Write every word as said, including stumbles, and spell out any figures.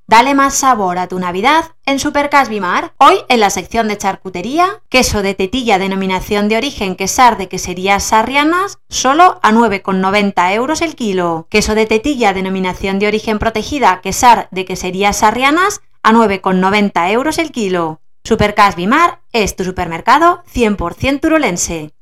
Dale más sabor a tu Navidad en Supercas Bimar. Hoy, en la sección de charcutería, queso de tetilla denominación de origen Quesar de Queserías Sarrianas, solo a nueve con noventa euros el kilo. Queso de tetilla denominación de origen protegida Quesar de Queserías Sarrianas, a nueve con noventa euros el kilo. Supercas Bimar es tu supermercado cien por ciento turolense.